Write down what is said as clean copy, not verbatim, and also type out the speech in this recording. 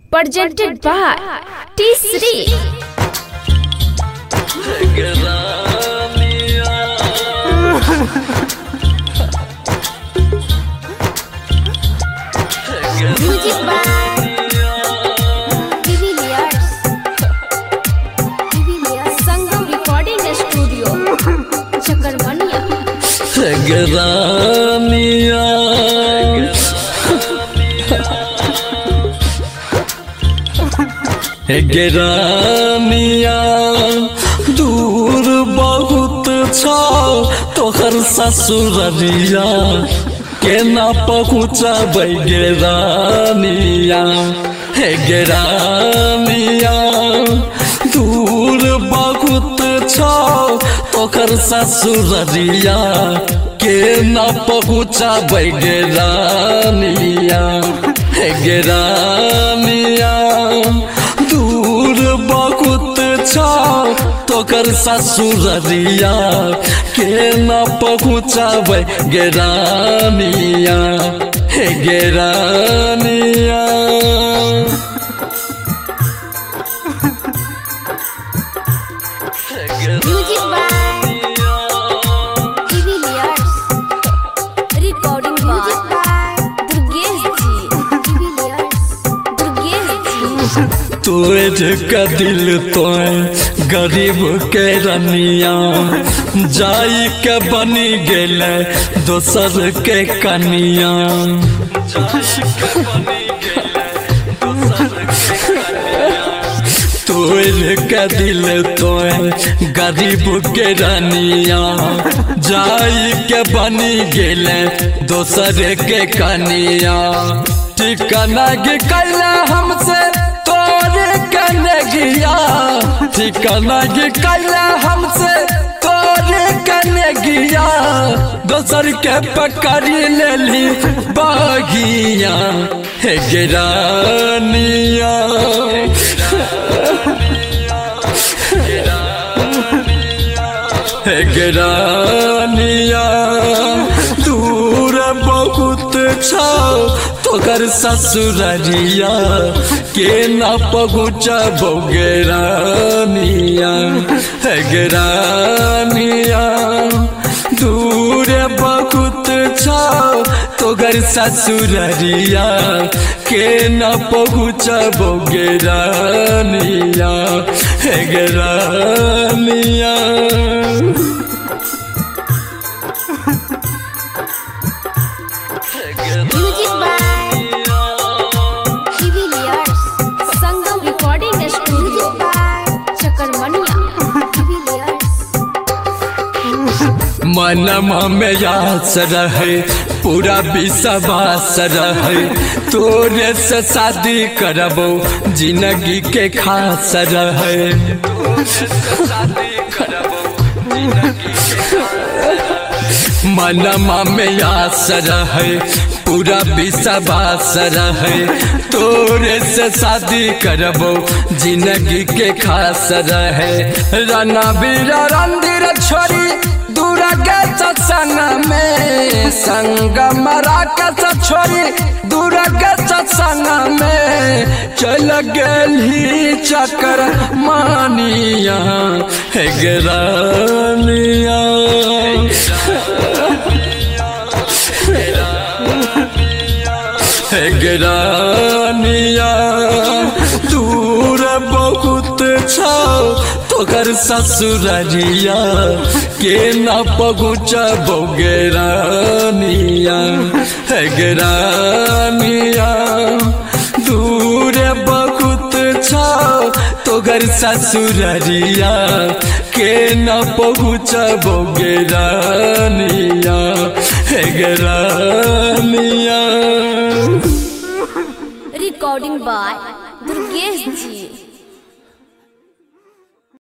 presented by T3. Music by Sangam Recording Studio, Chakarmania. गेरानिया दूर बहुत छा तोहर ससुररिया के ना पहुँचबै गेरानिया हे गेरानिया दूर बहुत छा तोहर ससुररिया के ना पहुँचबै गेरानिया हे गेरानिया दूर बहुत छा तोकर ससुररिया के न पहुँचबै गेरानिया हे गेरानिया Music by Recording by तोरे का दिल तो गरीब के रनिया जाई के बनी गेले दोसर के कनिया तोरे का दिल तो गरीब के रनिया जाई के बनी गेले दोसर के कनिया ठिकाना के कैला हमसे तोरे कने गिया ठिकाना के कैला हमसे तोरे कने गिया दोसर के पकड़ी लेली बागिया हे गिरानिया हे गिरानिया दूर बहुत छा तोकर ससुररिया के ना पहुँचबौ गेरानिया हे गेरानिया दूर बहुत छा तोकर ससुररिया के ना पहुँचबौ गेरानिया हे गेरानिया Music by Sangam Recording Studio, Chakarmania. मनमा में यास रहे पूरा विश्वास रहे तोरे से शादी करबो जिंदगी के खास रहे मनमा में यास रहे पूरा विश्वास रहे तोरे से शादी करबो जिंदगी के खास रहे रणबीर रणधीर छोरी दूर के सत्संग में संगम राकेश छोरी दूर के सत्संग में चल गेली चकर मानिया हे गेरानिया हे गेरानिया दूर बहुत छा तोकर ससुररिया के ना पहुँचबौ गेरानिया हे गेरानिया दूर बहुत छा तोकर ससुररिया के ना पहुँचबौ गेरानिया हे गेरानिया Recording by Durgesh Ji.